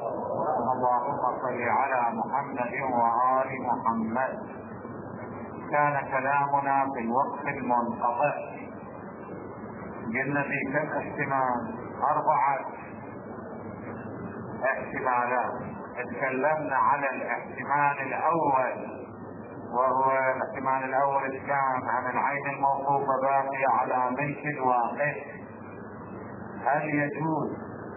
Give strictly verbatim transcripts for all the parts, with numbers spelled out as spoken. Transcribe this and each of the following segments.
اللهم صل على محمد وآل محمد. كان كلامنا في الوقت المنقطع قلنا في كم احتمال؟ أربعة احتمالات. اتكلمنا على الاحتمال الأول، وهو الاحتمال الأول كان عن العين الموقوفة باقية على ملك الواقع. هل يجوز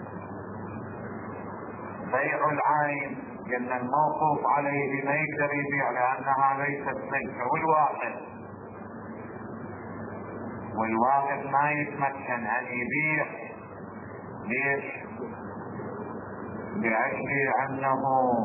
بيع العين؟ قلنا الموقوف عليه ما يقدر يبيع لأنها ليست ملكه، والواقع والواقع ما يتمكن أن يبيع. ليش؟ لأجل أنه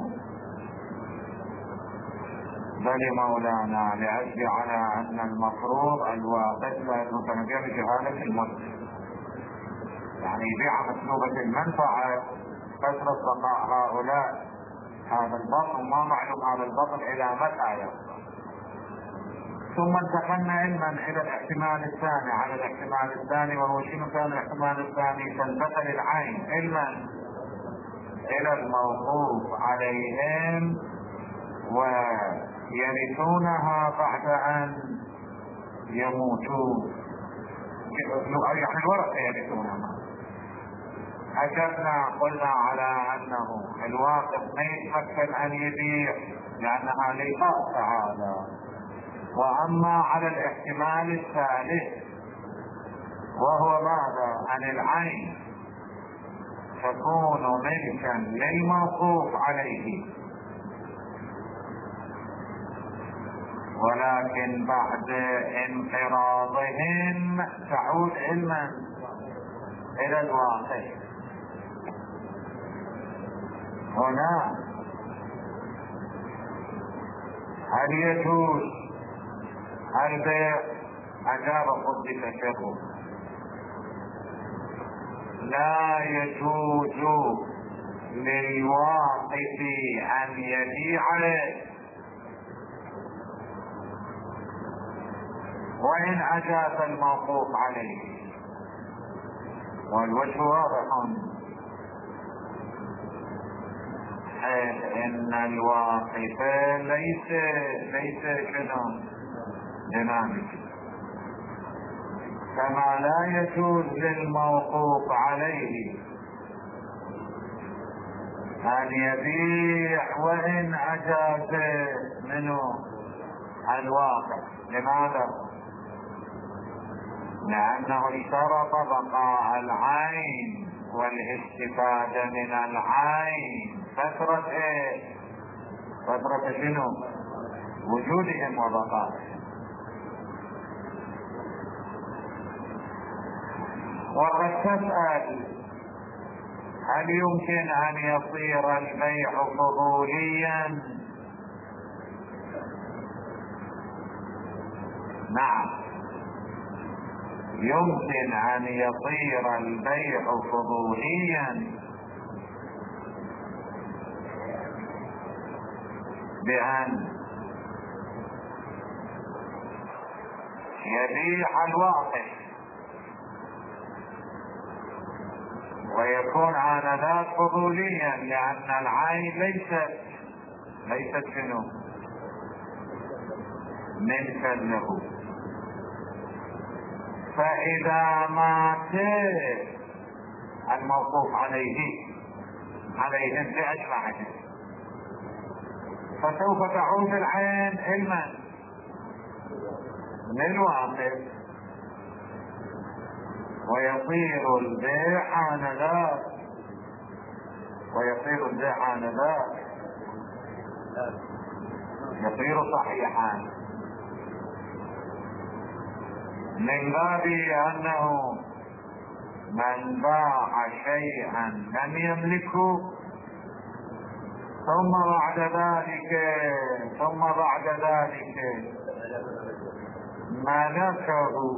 بل مولانا لأجل على أن المفروض الواقع لا يمكن أن يبيع بجهالة الملك، يعني يبيع مسلوبة المنفعة فترة بقاء هؤلاء هذا البطل، وما معلوم هذا البطل إلى متى يبقى. ثم انتقلنا علما إلى الاحتمال الثاني، على الاحتمال الثاني، وهو شنو كان الاحتمال الثاني؟ تنتقل العين علما إلى الموقوف عليهم ويرثونها بعد أن يموتون، يعني الورثة يرثونها. أجبنا قلنا على أنه الواقف ما يتمكن أن يبيع لأنها لقاء سعادة. وأما على الاحتمال الثالث وهو ماذا؟ أن العين تكون ملكا للموقوف عليه، ولكن بعد انقراضهم تعود علما إلى الواقع. هنا هل يجوز البيع؟ أجاب فضل الشيخ لا يجوز للواقف أن يبيع وإن أجاز الموقوف عليه، والوجه واضح، حيث ان الواقف ليس ليس شنو ديناميك، كما لا يجوز للموقوف عليه ان يبيع وان اجاز منه الواقع. لماذا؟ لانه اشترط بقاء العين والاستفادة من العين فترة ايه؟ فترة شنو؟ وجودهم وبقائهم. وقد تسأل هل يمكن ان يصير البيع فضوليا؟ نعم، يمكن ان يصير البيع فضوليا بأن يبيع الواقف ويكون آنذاك فضوليا، لأن العين ليست ليست شنو؟ ملكا له. فإذا مات الموقوف عليه عليهم بأجمعهم فسوف تعود العين علما للواقف ويصير البيع آنذاك ويصير البيع آنذاك يصير صحيحا، من باب أنه من باع شيئا لم يملكه ثم بعد ذلك ثم بعد ذلك ملكه،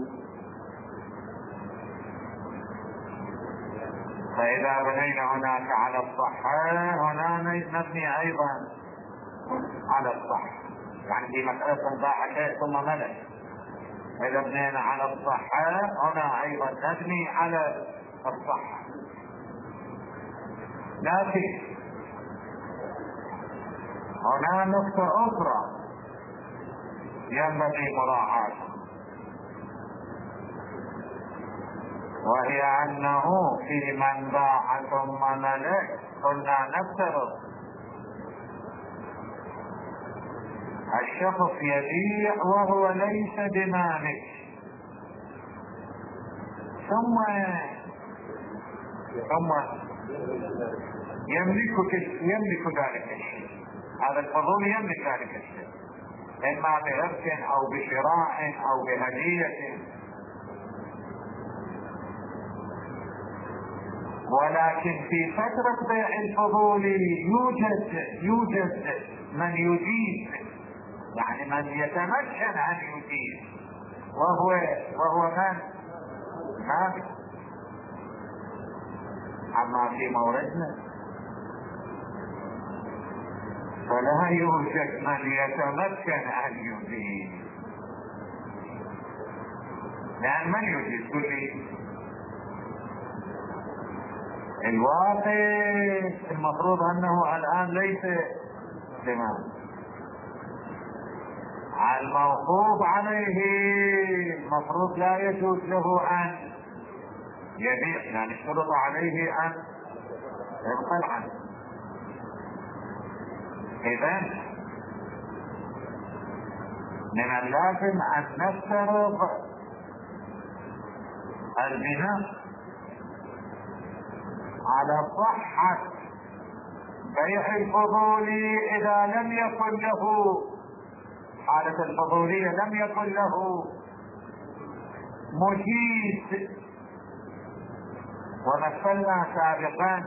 فإذا بنينا هناك على الصحة هنا نبني أيضا على الصحة، يعني في مسألة باع شيء ثم ملك، إذا بنينا على الصحة هنا أيضا نبني على الصحة. لكن هنا نقطة أخرى ينبغي مراعاتها، وهي أنه في من باع ثم ملك قلنا نفترض الشخص يبيع وهو ليس بمالك، ثم ثم يملك يملك ذلك الشيء، هذا الفضول يملك ذلك الشيء إما بإرث أو بشراء أو بهدية، ولكن في فترة بيع الفضول يوجد يوجد من يجيز، يعني من يتمكن أن يجيز، وهو وهو من مالك. أما في موردنا فلا يوجد من يتمكن أن يجيز، لأن من يجيز كل الواقع المفروض أنه الآن ليس بمال. الموقوف عليه المفروض لا يجوز له أن يبيع، يعني اشترط عليه أن يبخل عنه. إذن من اللازم أن نفترض البناء على صحة بيع الفضول إذا لم يكن له حالة الفضولية لم يكن له مجيز. ومثلنا سابقا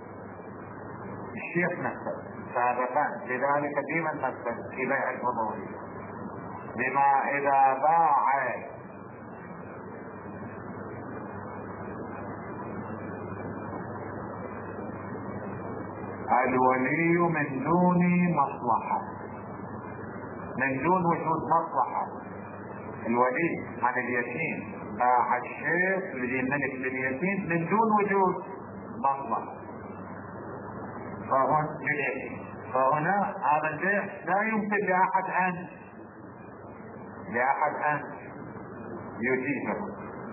الشيخ مثل سابقا لذلك ديما مثل في بيع الفضولية بما إذا باع الولي من دون مصلحة، من دون وجود مصلحة. الولي عن اليتيم باع الشيخ الذي ملك لليتيم من دون وجود مصلحة، فهنا هذا البيع لا يمكن لأحد أن لأحد أن يجيزه،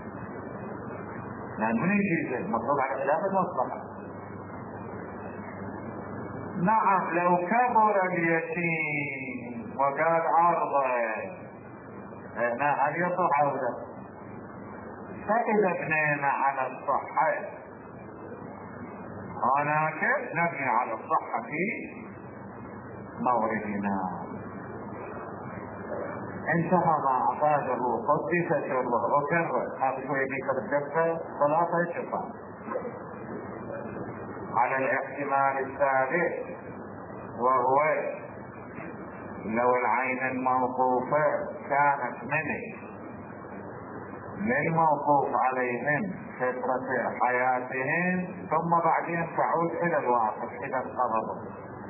لأن من يجيزه المفروض على خلاف المصلحة. نعم لو كبر اليتيم وقال عرضه هل يصح أو لا؟ فإذا بنينا على الصحة هناك نبني على الصحة في موردنا. انتهى ما أفاده قدس سره وكرر هذا شوية بيكر الدفة ثلاثة شفاء على الاحتمال الثالث، وهو لو العين الموقوفة كانت منه للموقوف عليهم فترة حياتهم ثم بعدين تعود إلى الواقف إذا انقبضوا،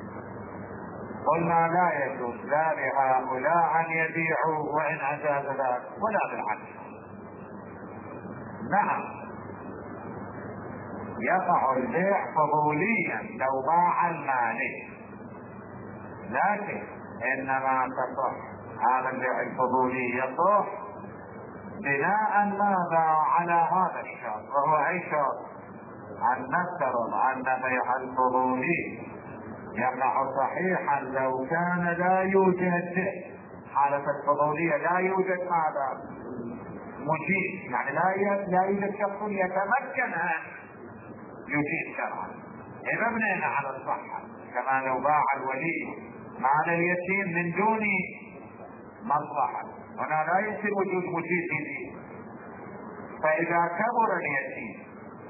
قلنا لا يجوز لا لهؤلاء أن يبيعوا وإن أجاز ذلك ولا بالعكس. نعم يقع البيع فضوليا لو باع المالك، لكن إنما تصح هذا البيع الفضولي يصح بناء ماذا على هذا الشرط، وهو أي شرط؟ أن نفترض أن بيع الفضولي يقع صحيحا لو كان لا يوجد حالة الفضولية لا يوجد ماذا؟ مجيز، يعني لا يوجد شخص يتمكن أن يجيز شرعا. إذا بنينا على الصحة كما لو باع الولي مال اليتيم من دون مصلحة، هنا لا يمكن وجود مجيز به. فإذا كبر اليتيم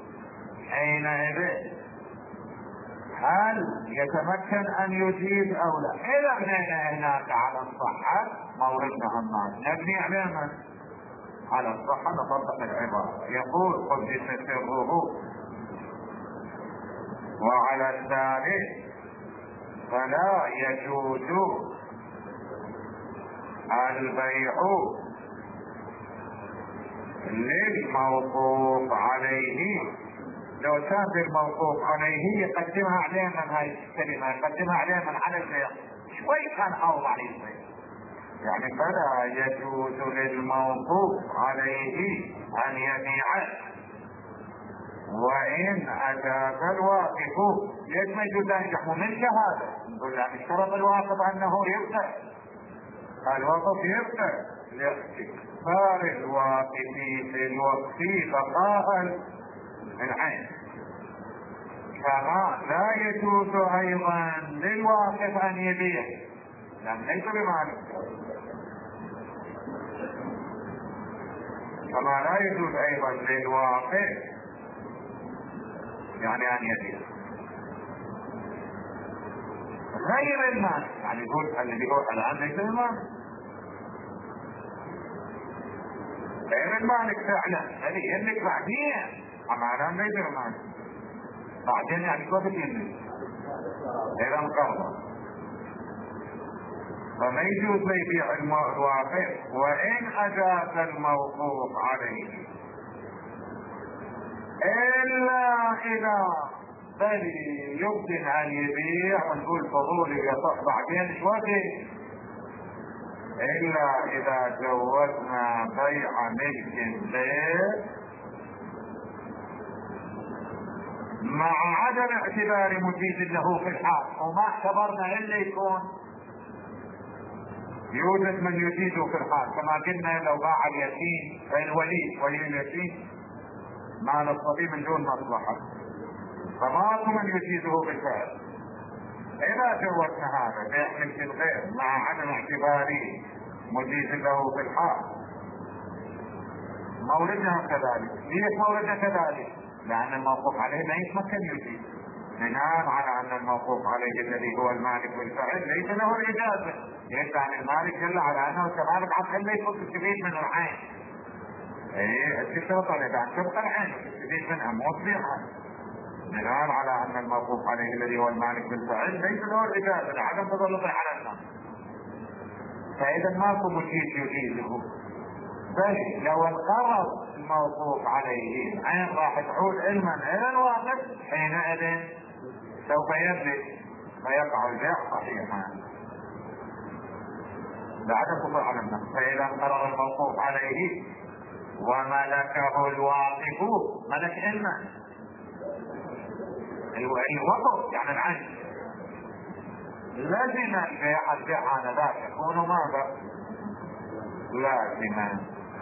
حينئذ هل يتمكن أن يجيز أو لا؟ إذا بنينا هناك على الصحة موردنا الناس نبني على على الصحة نطبق العبارة. يقول قدس سره وعلى الثالث فلا يجوز البيع للموقوف عليه. لو كان الموقوف عليه يقدمها عليه من هاي الكلمة يقدمها عليه من على البيع شوي كان اوضح يصير. يعني فلا يجوز للموقوف عليه ان يبيعه وان اجاز الواقف. ليش ما يجوز ان يحمل من شهاده؟ نقول لا اشترط الواقف انه يبقى، الوقف يبقى لاستكثار الواقف في الوقف بقاء العين. كما لا يجوز ايضا للواقف ان يبيع، لان ليس بمالك. كما لا يجوز ايضا للواقف يعني ان يبيع غير المال. يعني يقول اللي بيقول الان ليس المال غير المالك فعلا، اللي يملك بعدين، اما الان ليس المالك بعدين. يعني كيف يملك اذا انقرض؟ فما يجوز ليبيع الواقف وان اجاز الموقوف عليه، الا اذا بل يمكن ان يبيع ونقول فضولي يصح بعدين شوية، الا اذا جوزنا بيع ملك البيت مع عدم اعتبار مجيز له في الحال. وما اعتبرنا الا يكون يوجد من يجيزه في الحال، كما قلنا لو باع اليتيم الولي ولي اليتيم مال الصبي من دون مصلحه فما من يجيزه بالفعل. اذا جوزنا هذا بيع ملك الغير مع عدم اعتباره مجيز له في الحال، موردنا كذلك. ليش موردنا كذلك؟ لان الموقوف عليه لا يتمكن يجيز، بناء على ان الموقوف عليه الذي هو المالك بالفعل ليس له الاجازه. ليس عن المالك دل على انه كمالك عقل لا يفك السبيل من العين. ايه الشرط اذا تبقى العين السبيل منها مو تبيعها، بناء على ان الموقوف عليه الذي هو المالك بالفعل ليس له الاجازه لعدم تسلطه على الناس. فاذا ماكو مجيز يجيزه، بل لو انقرض الموقوف عليه عين راح تعود علما الى الواقف، حينئذ سوف يبلغ فيقع البيع صحيحا بعدم كفر على النفس. فاذا انقرض الموقوف عليه وملكه الواقف، ملك علما الوقف يعني العين، لازم البيع البيع هذا ذاك يكون ماذا؟ لازما.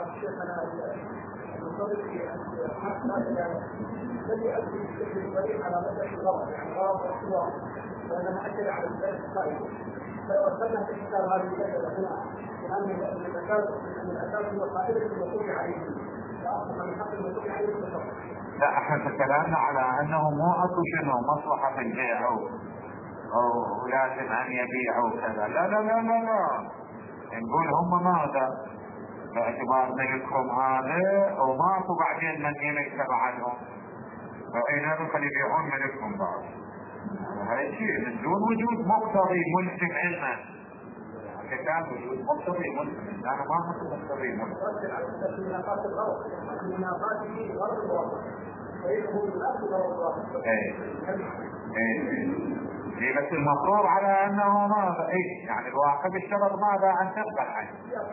الذي أدري بشكل صريح على مدى الغرض، يعني غرض واحتواء، وإذا ما أكد على البيت الصائب فلو أرسلنا في كتاب هذه المسألة هنا لأن الأساس أن الأساس هو قائمة المسؤول عليه وأصبح من حق المسؤول عليه التصرف. لا احنا تكلمنا على أنه مو أكو شنو مصلحة في البيع أو أو لازم أن يبيعوا كذا. لا لا لا لا لا نقول هم ماذا؟ باعتبار ملكهم هذا وماكو بعدين من يملك بعدهم، فإذا خليبيعون ملكهم بعض. هذا الشيء من دون وجود مقتضي ملزم علما. كان وجود مقتضي ملزم، أنا ما أقول مقتضي ملزم. مناقات الغرض، مناقات في غرض الواقع، فإنه لا غرض الواقع. إيه إيه إيه بس المفروض على أنه ماذا؟ إيه يعني الواقع بالشرط ماذا؟ أن تقبل عنه.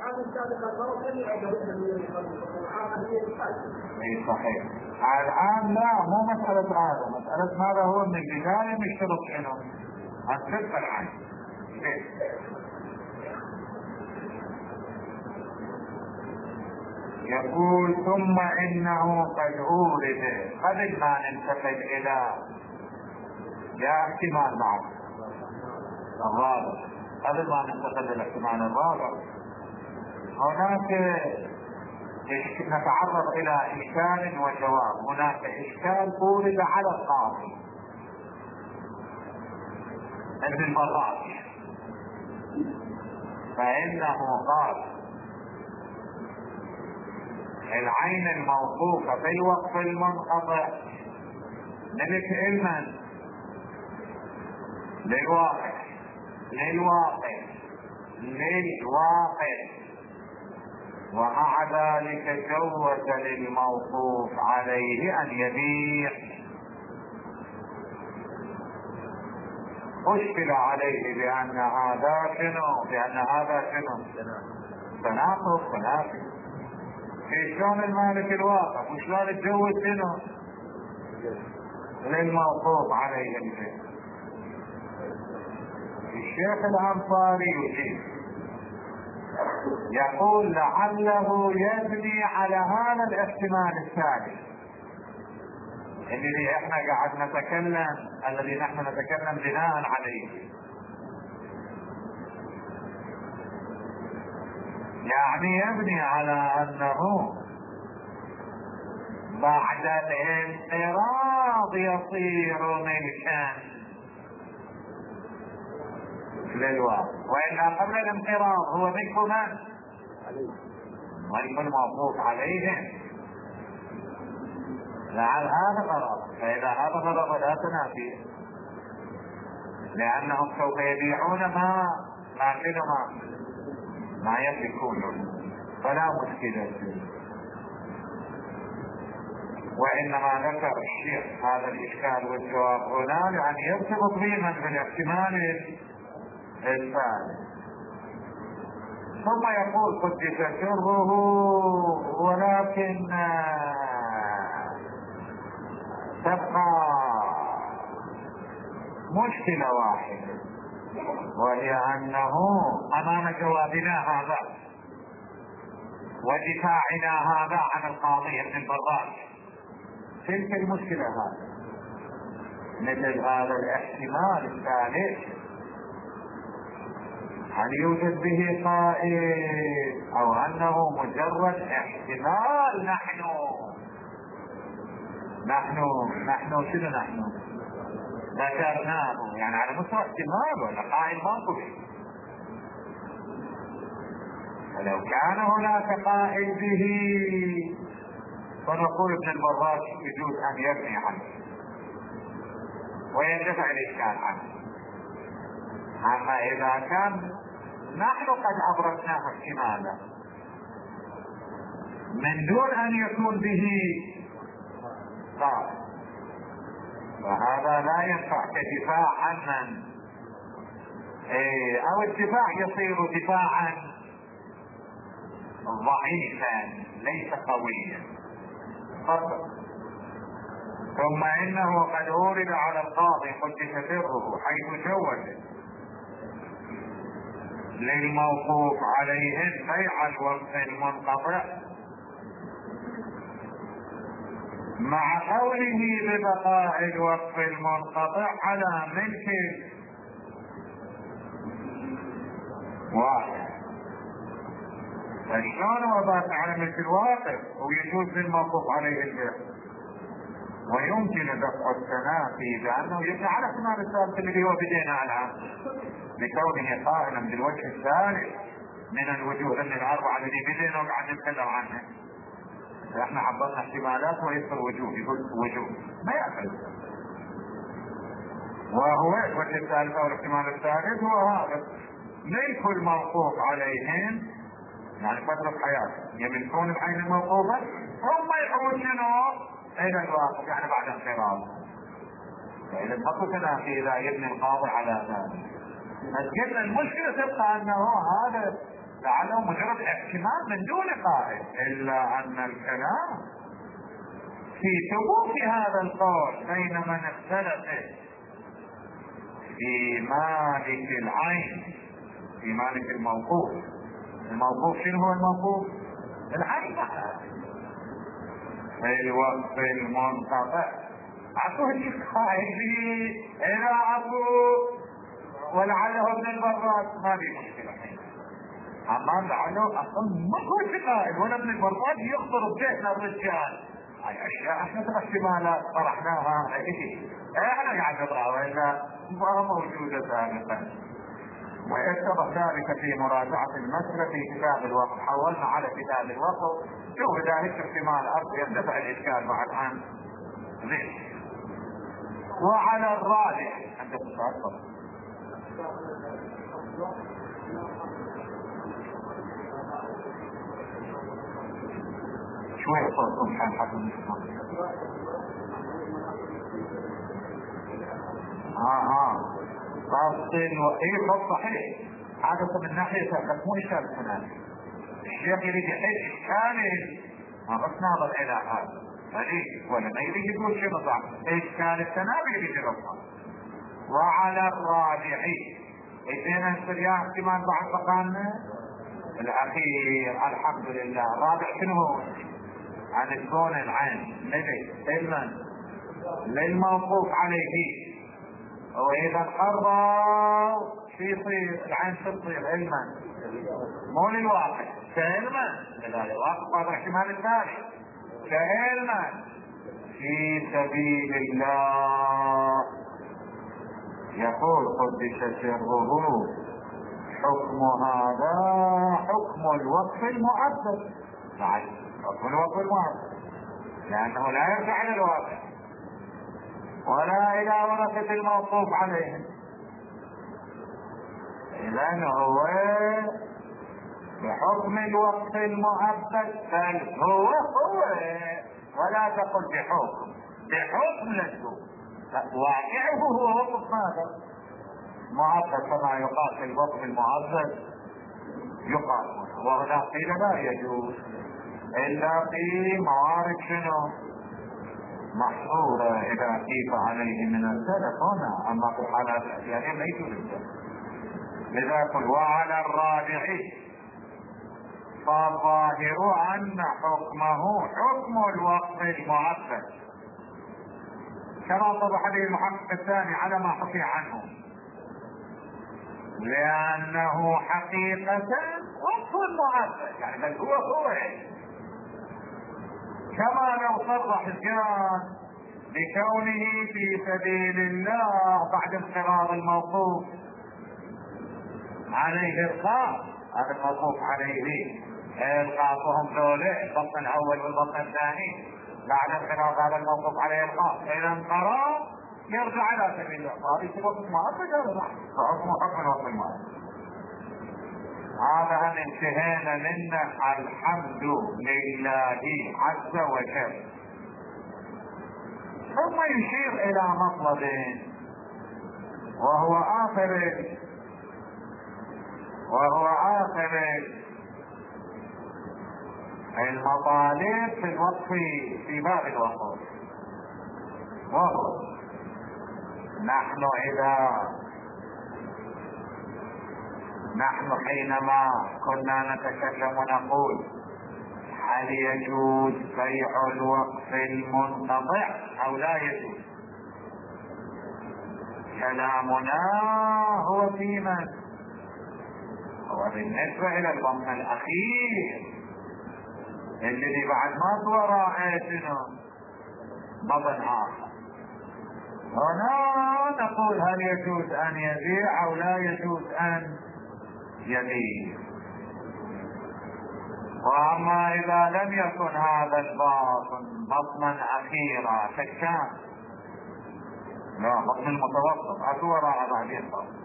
إيه صحيح. الآن لا مو مسألة هذا، مسألة ماذا هو من البداية مشترط شنو؟ أن تقبل عنه. إيه؟ يقول ثم إنه قد أورد قبل ما ننتقل إلى يا احتمال معه الرابع، قبل ما ننتقل الى الاحتمال الرابع هناك نتعرض الى اشكال وجواب. هناك اشكال أورد على القاضي ابن المراقي، فانه قال العين الموقوفة في الوقف المنقطع ملك علما للواقع للواقع للواقع ومع ذلك جوز للموقوف عليه ان يبيع. أشكل عليه بأن هذا شنو بأن هذا شنو تناقض تنافي. شلون المالك الواقف وشلون الجو شنو للموقوف عليه الفعل. الشيخ الأنصاري يجيب يقول لعله يبني على هذا الاحتمال الثالث الذي احنا قاعد نتكلم الذي نحن نتكلم بناء عليه، يعني يبني على انه بعد الانقراض يصير ملكا للواقع، والا قبل الانقراض هو ملك من؟ ملك الموقوف عليه. لعل هذا غرض، فاذا هذا غرض لا تنافي، لانهم سوف يبيعون ما ما ما ما يملكونه، فلا مشكله. وانما ذكر الشيخ هذا الاشكال والجواب هنا لان يرتبط بهم بالاحتمال الثالث. ثم يقول قدس سره ولكن تبقى مشكلة واحدة، وهي انه امام جوابنا هذا ودفاعنا هذا عن القاضي ابن البراش تلك المشكلة هذا مثل هذا الاحتمال الثالث هل يوجد به قائل او انه مجرد احتمال؟ نحن نحن نحن شنو نحن ذكرناه يعني على مستوى احتمال ولا قائل ماكو به. فلو كان هناك قائل به فنقول ابن البراش يجوز ان يبني عنه ويندفع الاشكال عنه. اما اذا كان نحن قد ابرزناه احتمالا من دون ان يكون به قائل فهذا لا ينفع كدفاع عن من ايه او الدفاع يصير دفاعا ضعيفا ليس قويا فقط. ثم انه قد اورد على القاضي قدس سره حيث جوز للموقوف عليهم بيع الوقف المنقطع مع قوله ببقاء الوقف المنقطع على ملك واحد. فشلون وضعت على ملك الواقف ويجوز للموقوف عليه البيع؟ ويمكن دفع التنافي بانه يبنى على احتمال الثالث الذي هو بدينا الان لكونه قائلا بالوجه الثالث من الوجوه من الاربعه الذي بدينا وقاعد نتكلم عنها. احنا عبرنا احتمالات ويصير وجوه يقول وجوه ما يعقل. وهو الوجه الثالث او الاحتمال الثالث هو هذا ملك الموقوف عليهم يعني فترة حياته يملكون العين الموقوفة ثم يحوشونه الى الواقف يعني بعد انقراض. فاذا ماكو تنافي اذا يبني القاضي على ذلك. لكن المشكلة تبقى انه هذا لعله مجرد احتمال من دون قائل، الا ان الكلام في ثبوت هذا القول بين من اختلف في مالك العين في مالك الموقوف. الموقوف شنو هو الموقوف؟ العين الوقف المنقطع اكو هيك قائل به الى اكو ولعله ابن البراش ما في مشكلة. اما لعله اصلا ما هو قائل ولا ابن البراش يخطر بذهن الرجال هاي اشياء احنا ترى احتمالات طرحناها احنا قاعد نطرحها والا ما موجوده سابقا. ويتضح ذلك في مراجعه المساله في كتاب الوقف. حولنا على كتاب الوقف شوف ذلك احتمال ارض يندفع الاشكال بعد عن ذلك. وعلى الراجح عند التصرف شوية صوتهم كان حتى نسمع. ها ها ضبط ايه ضبط صحيح. هذا من ناحية بس مو اشكال التنابي. الشيخ يريد يحل اشكال ما بس ناظر الى هذا مليك ولا ما يريد يقول شيء صعب. اشكال التنابي يريد يرفع. وعلى الراجح اذا السريان احتمال بعض مقامنا الاخير الحمد لله. الرابع شنو هو؟ عن الكون العين لدي علما للموقوف عليه. واذا قرر في يصير العين تصير علما مو للواقع كعلما لذلك واقع هذا احتمال الثاني كعلما في سبيل الله. يقول قدس سره حكم هذا حكم الوقف المعبد. بعد حكم الوقف المعبد لانه لا يرجع الى الواقع ولا الى ورثة الموقوف عليهم. اذا هو بحكم الوقف المعبد بل هو هو ولا تقل بحكم بحكم لنه واقعه هو وقف ماذا معبد كما يقال في الوقف المعبد يقال. وهنا قيل لا يجوز الا في موارد شنو محظورة اذا كيف عليه من السلف هنا. اما في الحالات الاحيانية لا يجوز. لذا قل وعلى الراجح فالظاهر ان حكمه حكم الوقف المعبد كما طرح به المحقق الثاني على ما حكي عنه لانه حقيقة وقف معبد يعني بل هو هو كما لو صرح الجان بكونه في سبيل الله بعد انقرار الموقوف عليه القاف. هذا الموقوف عليه القافهم ذولا البطن الاول والبطن الثاني بعد انقرار هذا الموقوف عليه القاف اذا انقرار يرجع على سبيل الله. هذه وقت معبد هذا فحكم حكم الوقت المعبد. هذا ان انتهينا منه الحمد لله عز وجل. ثم يشير الى مطلب وهو اخر وهو اخر المطالب في الوقف في باب الوقف وهو نحن اذا نحن حينما كنا نتكلم ونقول هل يجوز بيع الوقف المنقطع او لا يجوز كلامنا هو في من هو بالنسبة الى الضمن الاخير الذي بعد ما وراء شنو مضن اخر. هنا نقول هل يجوز ان يبيع او لا يجوز ان يبيع. واما اذا لم يكن هذا الباطن بطنا اخيرا كالشام لا بطن المتوسط اتو وراء بعدين بطن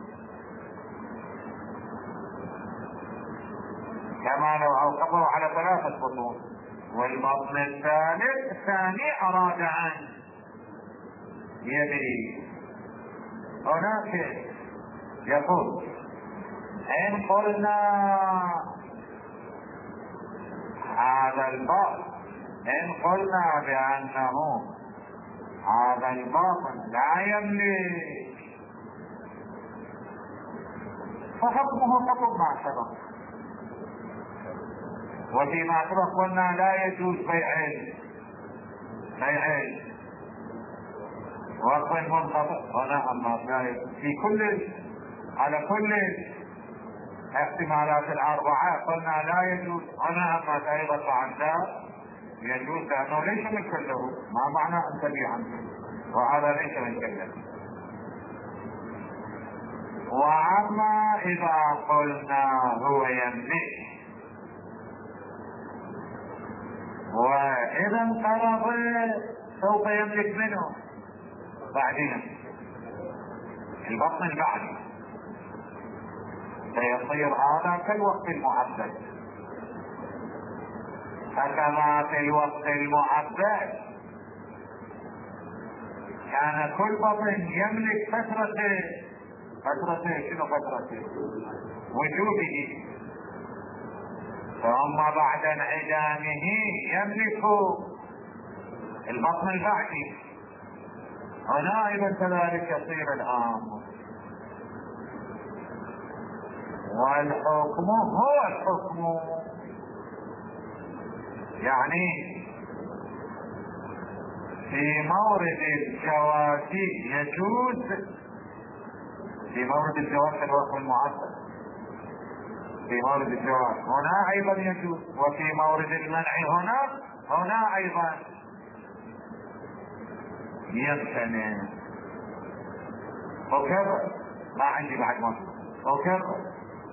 كما لو اوقفه على ثلاثة بطون والبطن الثالث الثاني اراد ان يبيع. هناك يقول ان قلنا هذا الباطن ان قلنا بانه هذا الباطن لا يملك فحكمه حكم ما سبق. وفيما سبق قلنا لا يجوز بيع بيع وقف منقطع هنا اما في كل على كل احتمالات الاربعه قلنا لا يجوز هنا اما ايضا عن ذا يجوز لانه ليس من كله ما معنى ان تبيع عنه وهذا ليس من كله. واما اذا قلنا هو يملك واذا انقرض سوف يملك منه بعدين البطن البعدي فيصير هذا كالوقت المعبد. فكما في الوقت المعبد كان كل بطن يملك فترة فترة شنو فترة وجوده، ثم بعد انعدامه يملك البطن البعدي. هنا ايضا كذلك يصير الامر، والحكم هو الحكم. يعني في مورد الجواز يجوز، في مورد الجواز الوقف المعبد، في مورد الجواز هنا ايضا يجوز، وفي مورد المنع هنا هنا ايضا يمتنع. وكذا ما عندي بعد مصر. وكذا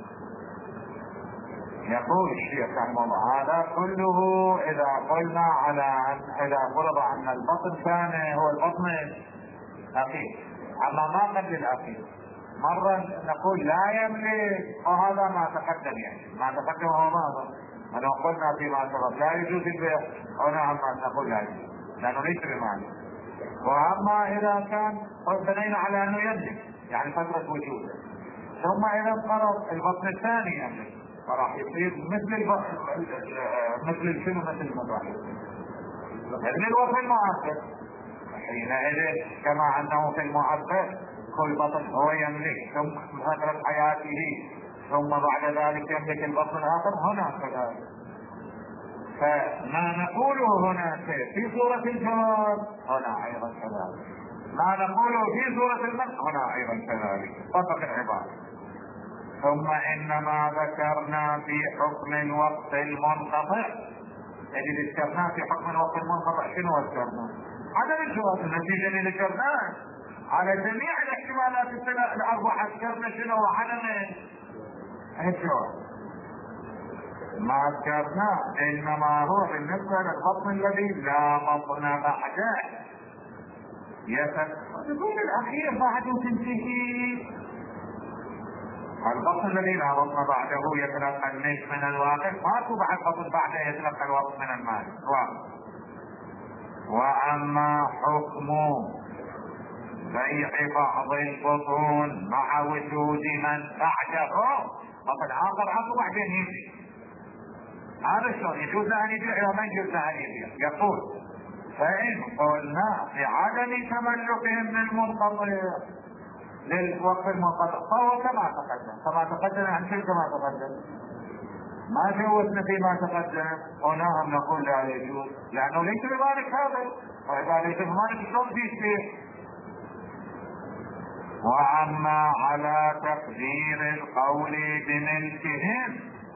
يقول الشيخ رحمه الله هذا كله اذا قلنا على اذا فرض ان البطن كان هو البطن الاخير، اما ما قبل الاخير مرة نقول لا يملك، وهذا ما تقدم، يعني ما تقدم هو ماذا؟ لو قلنا فيما سبق لا يجوز البيع، هنا اما نقول لا يجوز لانه ليس بمعنى. واما اذا كان بنينا على انه يملك يعني فترة وجوده، ثم اذا انقرض البطن الثاني يملك، فراح يصير مثل الب... مثل الشنو مثل المدرسة مثل الوفي المؤثر. حينئذ كما انه في المؤثر كل بطن هو يملك ثم فترة حياته ثم بعد ذلك يملك البطن الاخر، هنا كذلك. فما نقوله هنا في صورة الجواب هنا ايضا كذلك، ما نقوله في صورة المنع هنا ايضا كذلك، طبق العبارة. ثم انما ذكرنا في حكم الوقت المنقطع، الذي ذكرناه في حكم الوقت المنقطع شنو ذكرنا؟ عدم الجواز، النتيجة اللي ذكرناه على جميع الاحتمالات السنة الاربعة ذكرنا شنو؟ عدم الجواز. ما ذكرنا انما هو بالنسبة للبطن الذي لا بطن بعده يتكون الاخير بعد تنتهي. البطن الذي لا بطن بعده يتلقى النصف من الواقع، ماكو بعد بطن بعده يتلقى الوقت من المال. واما حكم بيع بعض البطون مع وجود من بعده، بطن اخر اكو بعدين يجي، هذا شلون يجوز له ان يبيع وما يجوز له ان يبيع؟ يقول فان قلنا بعدم تملكهم للمنقطع للوقت المنقطع فهو كما تقدم، كما تقدم عن كل كما تقدم، ما جوزنا فيما تقدم. هنا هم نقول لا يجوز لانه ليس بذلك هذا، واذا ليس بذلك شلون فيه. واما على تقدير القول بملكهم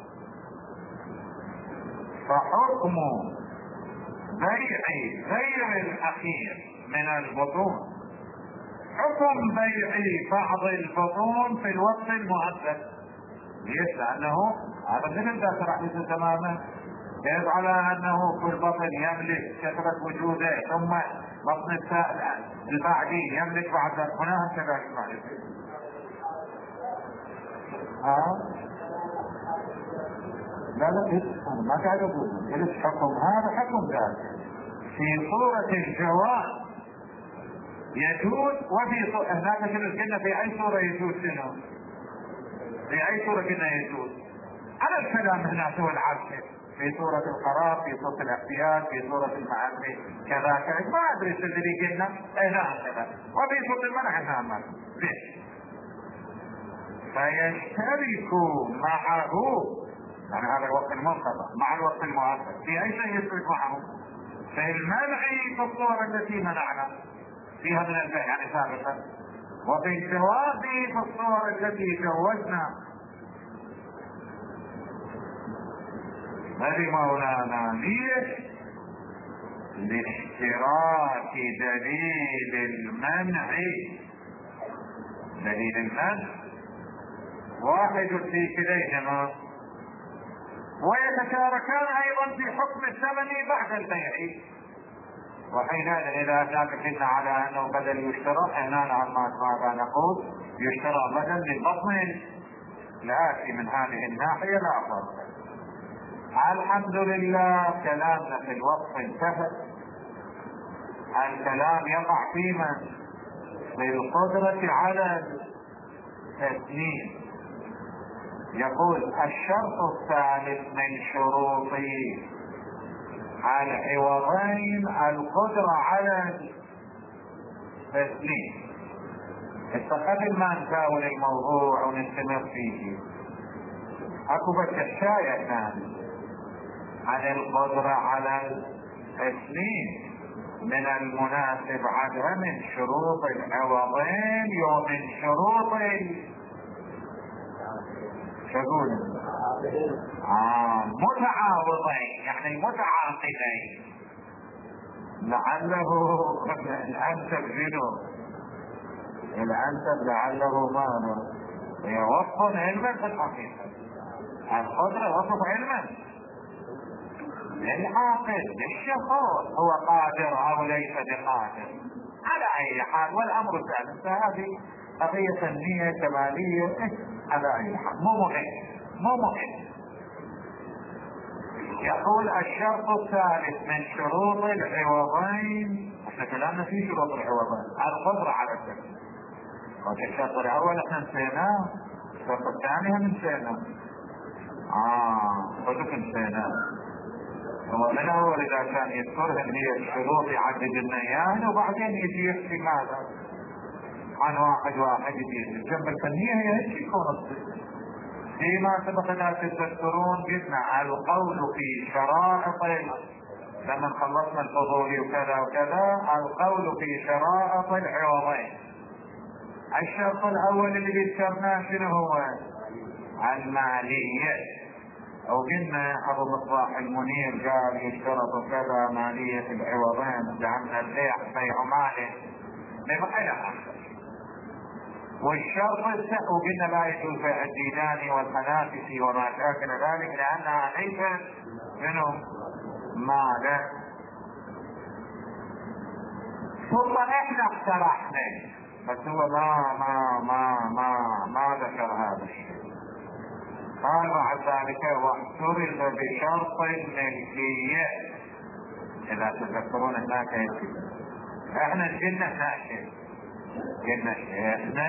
فحكم بيع غير الاخير من البطون حكم بيع بعض البطون في الوقت المؤبد. ليش؟ لانه هذا مثل ذاك راح يصير تماما، كيف على انه كل بطن يملك كثرة وجوده ثم بطن البعدي يملك بعد ذلك، هنا هم كذلك ما يصير. ها؟ لا لا انا ما قاعد اقول قلت حكم هذا حكم ذاك في صورة الجواز يجوز، وفي صورة هناك كنا في اي صورة يجوز شنو؟ في اي صورة كنا يجوز؟ على الكلام هنا هو العكس، في صورة القرار، في صورة الاحتياج، في صورة المعامل كذا كذا، ما ادري ايش اللي قلنا، اي نعم كذا، وفي صورة المنع نعم. ليش؟ فيشترك معه، يعني هذا الوقت المنقطع مع الوقت المؤثر في اي شيء يشترك معه؟ في المنع في الصورة التي منعنا فيها من البيع يعني سابقا، وفي الجواز في الصورة التي جوزنا. هذه مولانا ليش؟ لاشتراك دليل المنع، دليل المنع واحد في كليهما، ويتشاركان ايضا في حكم الثمن بعد البيع. وحينئذ اذا كان قلنا على انه بدل يشترى، هنا نعم ماذا نقول؟ يشترى بدل للبطن الآتي من هذه الناحية لا فرق. الحمد لله كلامنا في الوقف انتهى. الكلام يقع فيما في القدرة على اثنين. يقول الشرط الثالث من شروط العوضين القدرة على اثنين. قبل ما نزاول الموضوع ونستمر فيه، اكو بس الشاية ثاني عن القدرة على الاثنين. من المناسب عدها من شروط العوضين ومن شروط شقول آه متعاوضين، يعني متعاقدين. لعله الانسب منه الانسب لعله ماذا هي وصف علما في الحقيقة. القدرة وصف علما للعاقل للشخص، هو قادر او ليس بقادر على اي حال. والامر الثالث فهذه قضية فنية كمالية على اي حال، مو مهم مو مهم. يقول الشرط الثالث من شروط العوضين، احنا كلامنا في شروط العوضين القدرة على التكليف. الشرط الاول احنا نسيناه، الشرط الثاني هم نسيناه. اه صدق نسيناه. ومن اول اذا كان يذكرها هي الشروط يعدد لنا اياها، وبعدين يجي يحكي ماذا عن واحد واحد يجي الجنب الفنية هي هيك يكون. فيما سبق لا تذكرون قلنا القول في شرائط، لما خلصنا الفضولي وكذا وكذا، القول في شرائط العوضين. الشرط الاول اللي ذكرناه شنو هو؟ المالية. وقلنا ابو مصباح المنير قال يشترط كذا مالية العوضين لان البيع بيع ماله بغير اخر. والشرط الثاني وقلنا لا يجوز بيع الديداني والقنافسي وما شاكل ذلك لانها ليست منه ماله. ثم احنا اقترحنا، بس هو ما ما ما ما ما ذكر هذا الشيء. قال بعد ذلك واحترز بشرط الملكية. اذا تذكرون هناك يكتب احنا قلنا هناك قلنا شيخنا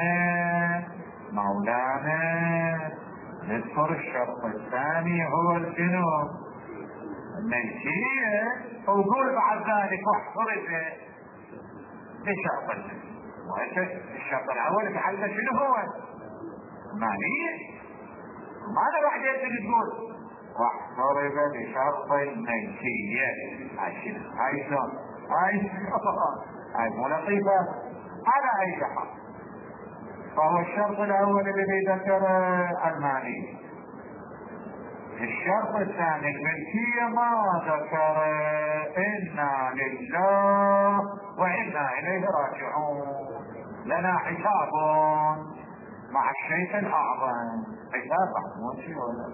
مولانا نذكر الشرط الثاني هو الجنوب الملكية، وقول بعد ذلك واحترز بشرط الملكية. الشرط الاول تحدث شنو هو؟ مالية. ماذا راح تقول؟ واحترز بشرط الملكية. هاي شلون؟ هاي هاي مو لطيفة على اي حال. فهو الشرط الاول الذي ذكر المالية. الشرط الثاني الملكية ما ذكر انا لله وانا اليه راجعون، لنا حساب مع الشيخ الاعظم، حساب مو شيء ولا.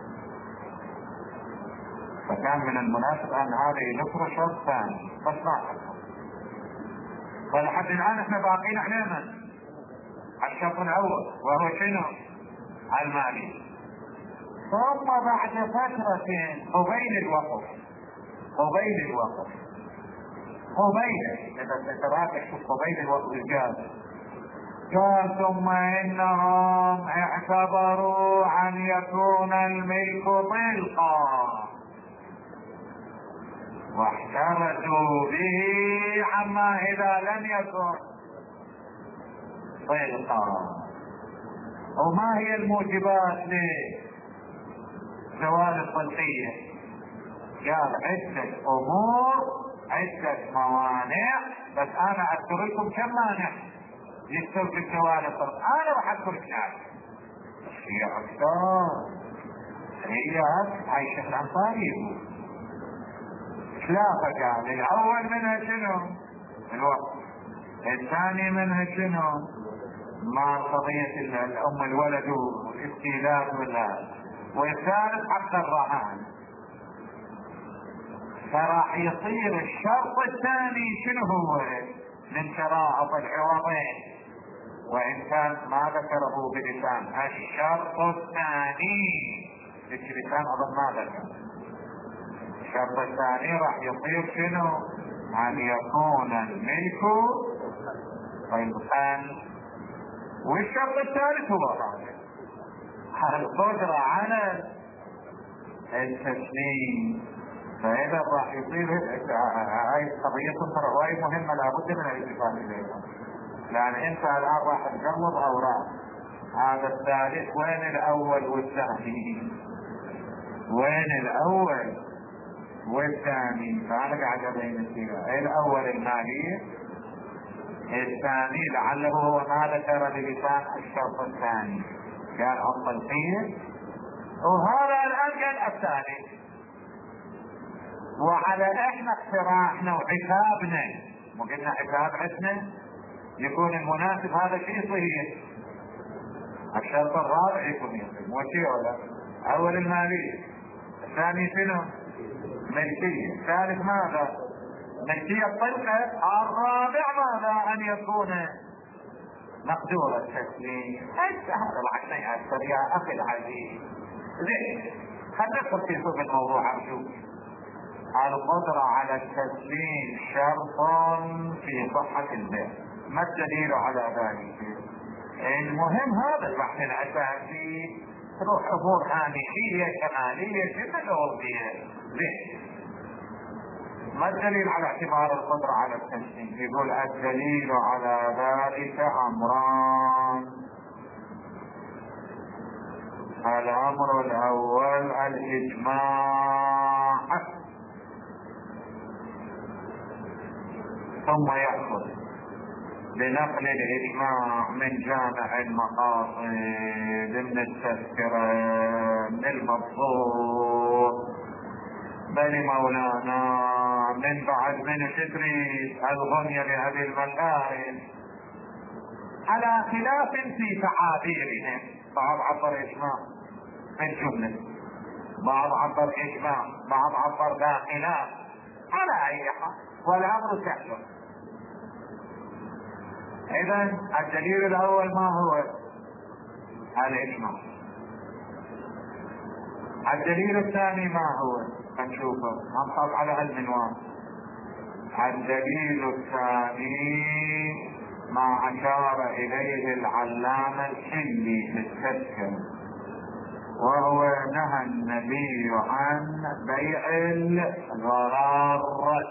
فكان من المناسب ان هذا يذكر شرط ثاني بس ما حصل. فلحد الان احنا باقين على من؟ الشرط الاول وهو شنو؟ المالي. ثم بعد فترة قبيل الوقف قبيل الوقف قبيل اذا تتراك شوف قبيل الوقف الجاز قال ثم انهم اعتبروا ان يكون الملك طلقا واحترزوا به عما اذا لم يكن طلقا. وما هي الموجبات لزوال الطلقية؟ قال عدة امور عدة موانع، بس انا اذكر لكم كم مانع يستوجب زوال الطلق. انا راح اذكر كلام هي اكثر. هي عائشة الانصاري يقول ثلاثة. قال الاول منها شنو؟ الوقت. الثاني منها شنو؟ مع قضية الام الولد والاستيلاد والهذا. والثالث حق الرهان. فراح يصير الشرط الثاني شنو هو من شرائط العوضين، وان كان ما ذكره بلسان. الشرط الثاني بلسان اظن ما ذكر. الشرط الثاني راح يصير شنو؟ ان يكون الملك طلقا والشرط الثالث هو الرابع، القدرة على التسليم. فإذا راح يصير هاي القضية ترى مهمة، لابد من الالتفات إليها، لأن أنت الآن راح تجرب أوراق. هذا الثالث وين الأول والثاني؟ وين الأول والثاني؟ فأنا قاعد أبين السيرة. الأول المالية، الثاني لعله هو ما ذكر بلسان الشرط الثاني قال الصلحية، وهذا الآن قال الثالث. وعلى احنا اقتراحنا وحسابنا، مو قلنا حساب عندنا يكون المناسب هذا شيء صحيح، الشرط الرابع يكون يصير مو شيء ولا. اول المالية، الثاني شنو؟ ملكية، الثالث ماذا؟ ملكية الطلقة، الرابع ماذا؟ ان يكون مقدور التسليم. هذا العشان يأثر يا اخي العزيز. زين خلينا ندخل في صلب الموضوع ارجوك. القدرة على التسليم شرط في صحة البيع، ما الدليل على ذلك؟ المهم هذا البحث الاساسي، تروح امور هامشية كمالية شنو فيها؟ ليه؟ ما الدليل على اعتبار القدرة على التسليم؟ يقول الدليل على ذلك امران. الامر الاول الاجماع، ثم يأخذ بنقل الإجماع من جامع المقاصد، من التذكرة، من المبسوط، بل مولانا من بعد من تدريس الغنية لهذه المسائل على خلاف في تعابيرهم. بعض عبر إجماع من جملة، بعض عبر إجماع، بعض عبر لا خلاف، على أي حال والأمر سهل. إذن الدليل الأول ما هو؟ الإجماع. الدليل الثاني ما هو؟ نشوفه ننصب على المنوال. الدليل الثاني ما أشار إليه العلامة الحلي في التذكرة، وهو نهى النبي عن بيع الغرار.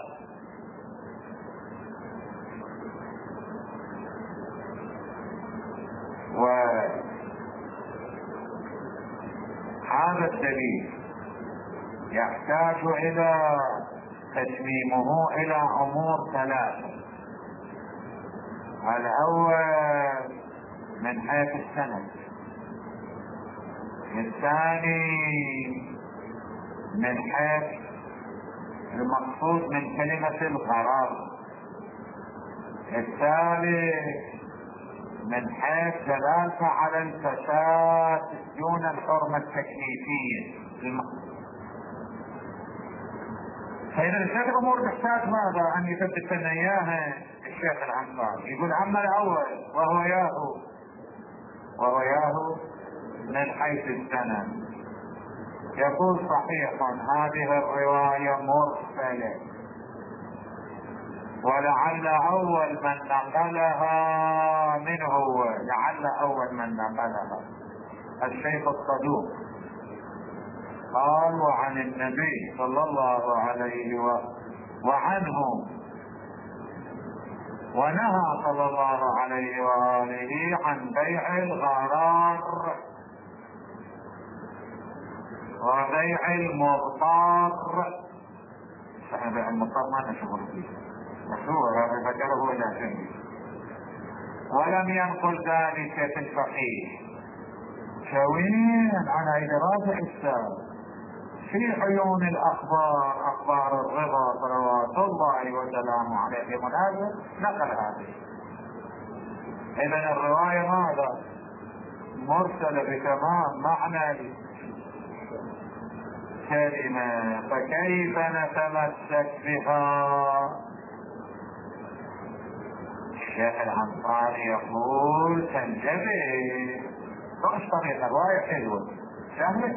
وهذا الدليل يحتاج إلى تسليمه إلى أمور ثلاثة. الأول من حيث السند، الثاني من حيث المقصود من كلمة الغرار، الثالث من حيث دلالته على الفساد دون الحرمة التكليفية. فإذا الشيخ الأمور تحتاج ماذا؟ أن يثبت لنا إياها الشيخ العنصاري. يقول أما الأول وهو ياهو وهو ياهو من حيث السند، يقول صحيح هذه الرواية مرسلة، ولعل أول من نقلها من هو لعل أول من نقلها الشيخ الصدوق، قال وعن النبي صلى الله عليه وسلم وعنه، ونهى صلى الله عليه وآله عن بيع الغرار وبيع المضطر. صحيح بيع المضطر ما نشغل فيه، مشهور هذا ذكره إلى جميع، ولم ينقل ذلك في الفقيه. شوين على إدراج الإسلام في عيون الأخبار، أخبار الرضا صلوات الله وسلامه عليه منازل نقل هذه. إذن الرواية ماذا؟ مرسلة بتمام معنى الكلمة، فكيف نتمسك بها؟ الشيخ العنصاري يقول تنجبه رأس طريقة الرواية حلوة سهلة.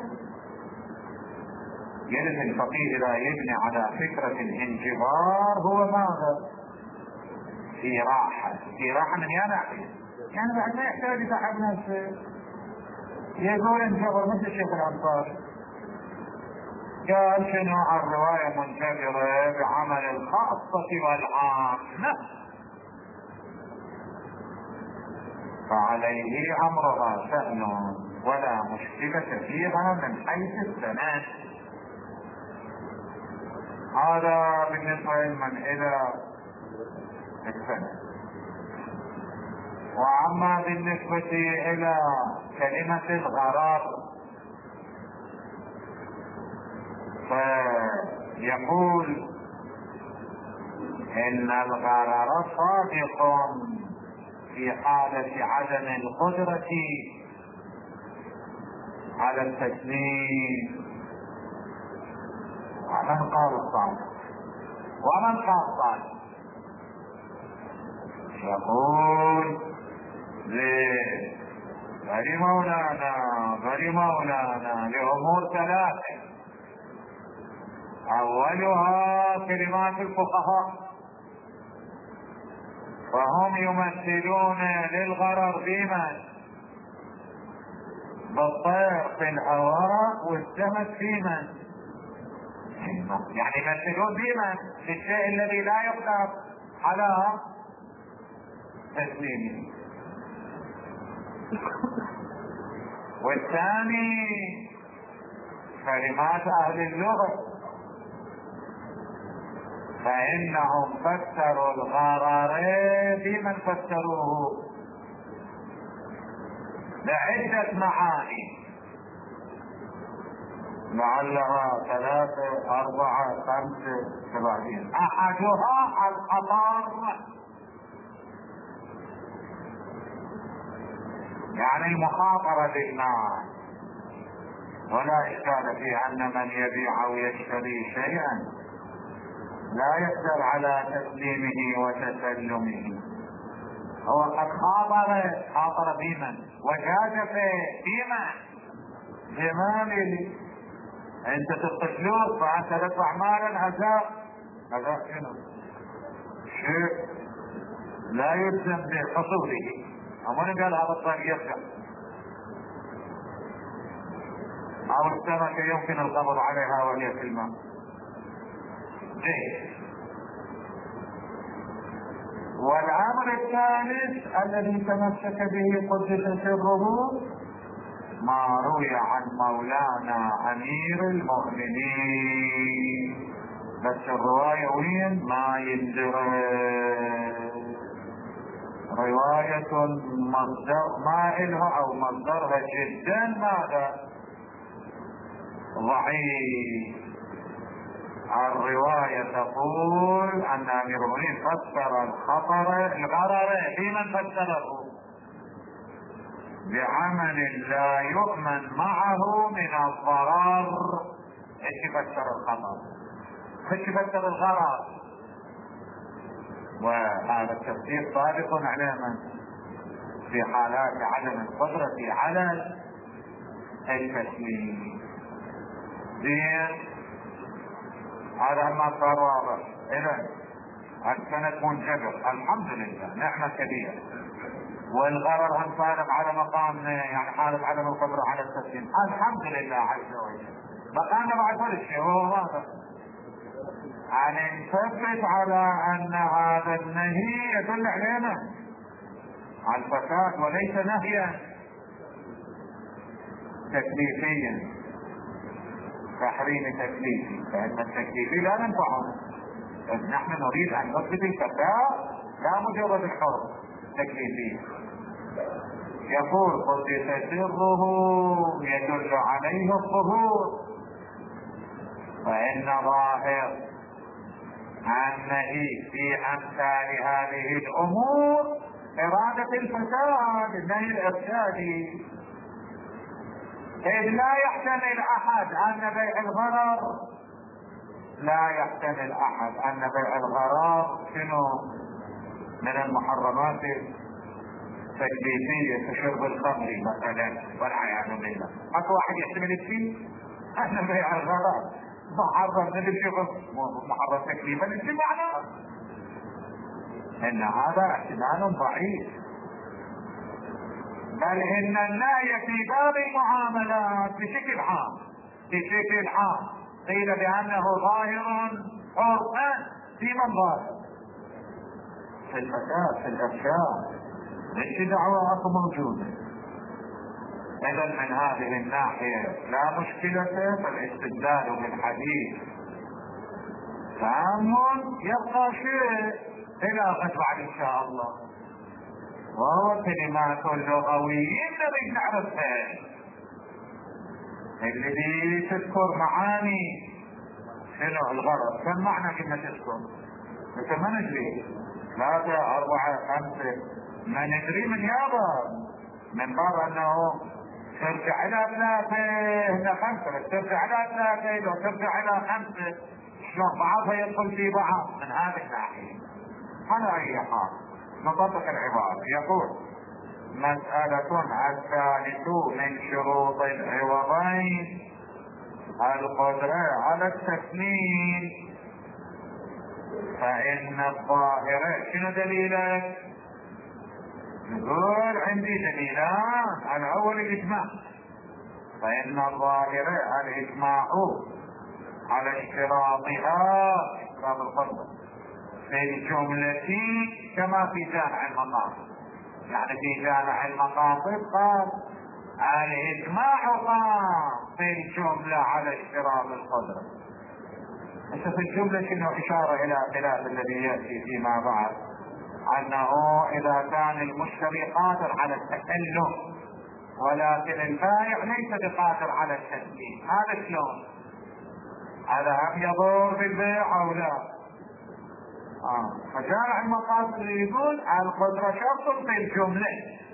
يجب الفقيه لا يبني على فكرة الانجبار، هو ماذا؟ استراحة. استراحة من يا ناحية؟ يعني بعد ما يحتاج يسحب نفسه. يقول انجبر مثل الشيخ الأنصاري قال شنو الرواية منجبرة بعمل الخاصة والعامة، فعليه أمرها سهل ولا مشكلة فيها من حيث السند. هذا بالنسبة لمن إلى السند. وأما بالنسبة إلى كلمة الغرر فيقول إن الغرر صادق في حالة عدم القدرة على التسليم. ومن قال الصادق ومن قال الصادق يقول غير مولانا غير مولانا لأمور ثلاثة. أولها كلمات الفقهاء، وهم يمثلون للغرر بمن؟ بالطير في الهواء والسمك في من؟ يعني يمثلون بمن؟ للشيء الذي لا يقدر على تسليمه. والثاني كلمات أهل اللغة، فإنهم فسروا الغرر بمن فسروه بعدة معاني، لعلها ثلاثة أربعة خمسة سبعين. أحدها الخطر، يعني المخاطرة بالنار، ولا إشكال في أن من يبيع أو يشتري شيئا لا يقدر على تسليمه وتسلمه، هو قد خاطر خاطر بمن وجاز بمن بمال. انت تبقى فلوس فانت تدفع مالا هزاء، هزاء شنو؟ شيء لا يلزم بحصوله. أمون قال هذا الطير يرجع، أو السمكة يمكن القبض عليها وهي في الماء. جيد. والأمر الثالث الذي تمسك به قدس سره ما روي عن مولانا أمير المؤمنين، بس الرواية وين ما يندرج، رواية مصدر ما إلها أو مصدرها جدا ماذا؟ ضعيف. الرواية تقول أن أمير المؤمنين فسر الخطر الغرر بمن فسره؟ بعمل لا يؤمن معه من الضرر. ايش يفسر الخطر؟ ايش يفسر الغرر؟ وهذا التفسير صادق على من؟ في حالات عدم القدرة على التسليم. زين، هذا ما صار واضح. اذا السند منجبر الحمد لله، نعمة كبيرة. والغرر هم صادق على مقام يعني حالة عدم القدرة على التسليم، الحمد لله عز وجل. بقانا بعد كل شيء هو واضح. يعني نثبت على ان هذا النهي يدل علينا على الفساد وليس نهيا تكليفيا، تحريم تكليفي، فان التكليفي لا ينفعنا. نحن نريد ان نثبت الفساد لا مجرد الحرم تكليفي. يقول قدس سره يدل عليه الظهور، فان ظاهر النهي في امثال هذه الامور ارادة الفساد، النهي الارشادي، إذ لا يحتمل احد ان بيع الغرر لا يحتمل احد ان بيع الغرر شنو من المحرمات التكليفية كشرب الخمر مثلا والعياذ بالله. اكو واحد يحتمل الشيء ان بيع الغرر محرم من الشرب محرم تكليفا، ايش معناه؟ ان هذا احتمال ضعيف. بل ان النهي في باب المعاملات بشكل عام بشكل عام قيل بانه ظاهر عرفا في من ظاهر في الفساد في الافشار ليش دعوة اكو موجودة. اذا من هذه الناحية لا مشكلة في الاستدلال بالحديث تام. يبقى شيء الى غد بعد ان شاء الله، وهو كلمات اللغويين نريد نعرفها اللي تذكر معاني شنو الغرض. كم معنى كلمة تذكر؟ مثل ما ندري ثلاثة أربعة خمسة ما ندري من يابا من باب أنه ترجع إلى ثلاثة هنا خمسة بس ترجع إلى ثلاثة لو ترجع إلى خمسة شلون بعضها يدخل في بعض. من هذه الناحية على أي حال نطبق العبارة. يقول مسألة الثالث من شروط العوضين القدرة على التسليم. فإن الظاهر شنو دليلك؟ نقول عندي دليلان. الأول الإجماع، فإن الظاهر الإجماع على اشتراطها اشتراط القدرة في الجملة كما في جامع المقاصد. يعني في جامع المقاصد قال الإجماع قام في الجملة على اشتراط القدرة. في الجملة شنو إشارة إلى خلاف الذي يأتي فيما بعد أنه إذا كان المشتري قادر على التكلف ولكن البائع ليس بقادر على التسليم، هذا شلون؟ هذا هم يضر بالبيع أو لا؟ آه. فجامع المقاصد يقول القدرة شرط في الجملة.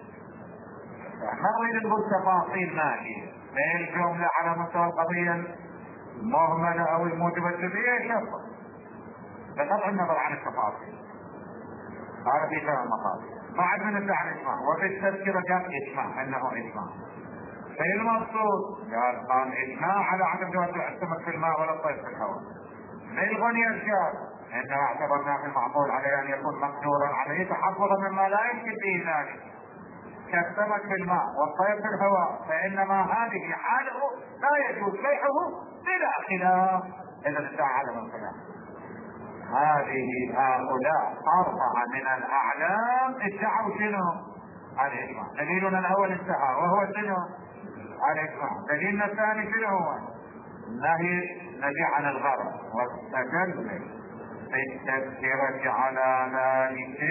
ما نريد نقول تفاصيل ما هي في الجملة على مستوى القضية المهملة أو الموجبة الجزئية شرط بقطع النظر عن التفاصيل. هذا في جامع المقاصد. بعد من الدعم إجماع وفي التذكرة كان إجماع أنه إجماع. في المقصود قال قام إجماع على عدم جواز السمك في الماء ولا الطير في الهواء. في الغني الشاب إنه اعتبرنا في المعقول عليه أن يكون مقدورا عليه تحفظا مما لا يمكن به ذلك كالسمك في الماء والطير في الهواء، فإنما هذه حاله لا يجوز بيعه بلا خلاف. إذا ادعى عدم الخلاف هذه هؤلاء أربعة من الأعلام ادعوا شنو؟ الإجماع. دليلنا الأول انتهى وهو شنو؟ الإجماع. دليلنا الثاني شنو هو؟ نهي نهي عن الغرض والتكلف في التذكرة على ذلك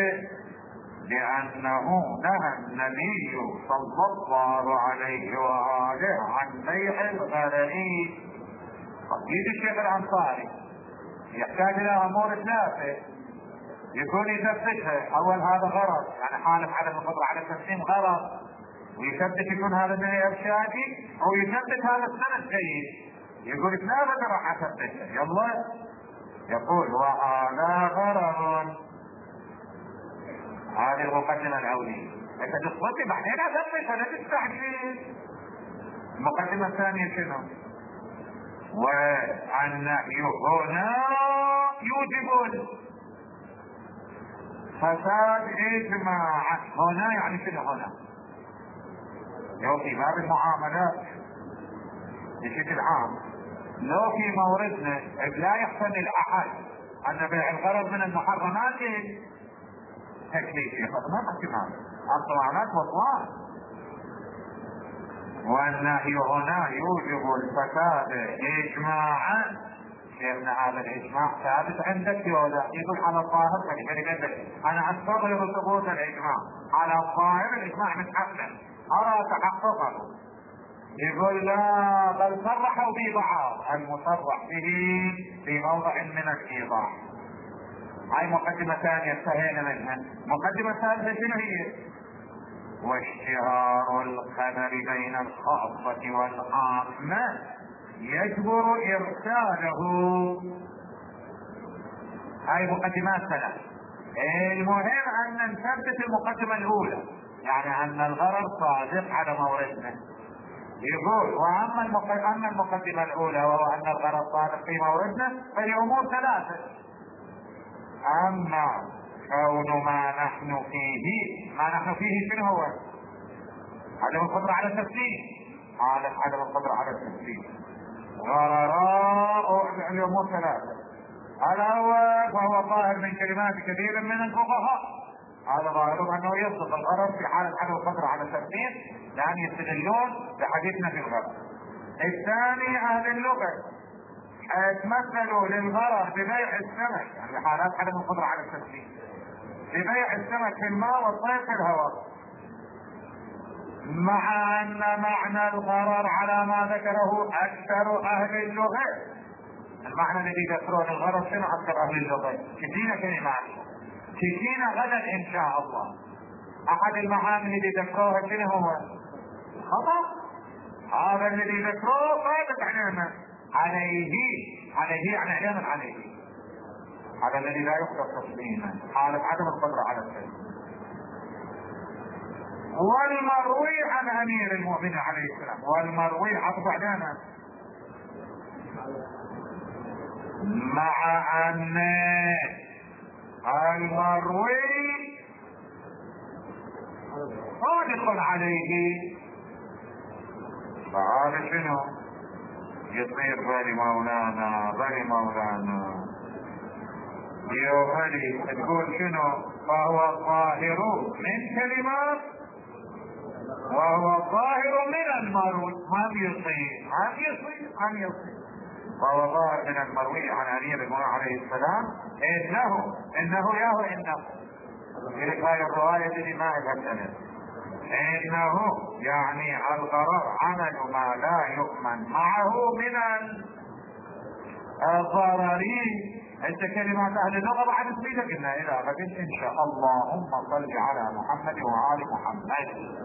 لأنه نهى النبي صلى الله عليه وآله عن بيع الغرر. يجي الشيخ الأنصاري يحتاج إلى أمور ثلاثة يكون يثبتها. أول هذا غرض يعني حالف عدم القدرة على التسليم غرض، ويثبت يكون هذا النهي إرشادي أو يثبت هذا السند جيد. يقول ثلاثة راح أثبتها يلا. يقول وهذا غرض. هذه المقدمة الأولية أنت تثبتي بعدين أثبتها لا تستعجل. المقدمة الثانية شنو؟ والنهي هنا يوجب فساد إجماعا. هنا يعني شنو هنا؟ لو في باب المعاملات بشكل عام لو في موردنا لا يحتمل أحد أن بيع الغرض من المحرمات تكليفي ما احتمال الطعامات والطعام. والنهي هنا يوجب الفساد إجماعا. شيخنا هذا الإجماع ثابت عندك ولا يقول على الظاهر فلذلك أنا أستغرب ثبوت الإجماع على الظاهر. الإجماع متحقق أرى تحققه. يقول لا بل صرحوا ببعض المصرح به في موضع من الإيضاح. هاي مقدمة ثانية انتهينا منها. مقدمة ثالثة شنو هي؟ واشتهار الخبر بين الخاصة والعامة يجبر إرساله. هاي مقدمات ثلاث. المهم أن نثبت المقدمة الأولى يعني أن الغرض صادق على موردنا. يقول واما المقدمة, المقدمة الاولى وهو ان الغرض صادق في موردنا فالامور ثلاثة. اما كون ما نحن فيه ما نحن فيه شنو هو؟ عدم القدرة على التسليم، حالة عدم القدرة على التسليم. غرراء الأمور ثلاثة. الأول وهو ظاهر من كلمات كثير من الفقهاء، هذا ظاهر أنه يصدق الغرر في حالة عدم القدرة على التسليم، لأن يستدلون بحديثنا في الغرر. الثاني أهل اللغة تمثلوا للغرر ببيع السمك، يعني في حالات عدم القدرة على التسليم، ببيع السمك في الماء والصيد في الهواء، مع أن معنى الغرر على ما ذكره أكثر أهل اللغة. المعنى الذي ذكرون الغرر شنو أكثر أهل اللغة؟ كثيرة كلمات، كثيرة غدا إن شاء الله. أحد المعاني الذي ذكروها شنو هو؟ خطأ. هذا الذي ذكروه قادت علينا عليه، عليه يعني علينا عليه، هذا الذي لا يقدر تسليما، حالة عدم القدرة على التسليم. والمروي عن امير المؤمنين عليه السلام، والمروي عطف علينا مع ان المروي صادق عليه، فهذا شنو يصير؟ بالي مولانا بالي مولانا يا غالي تقول شنو؟ فهو الظاهر من كلمات وهو الظاهر من المروي، ما بيصير ما بيصير ما بيصير. فهو ظاهر من المروي عن علي بن عليه السلام انه انه يا هو انه في هاي الروايه اللي ما لها سند، انه يعني الغرر عمل ما لا يؤمن معه من الضررين. انت كلمات اهل اللغه بعد تفيدك انها الى غد ان شاء الله. اللهم صل على محمد وآل محمد.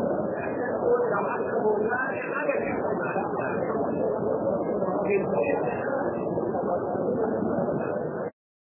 Thank you.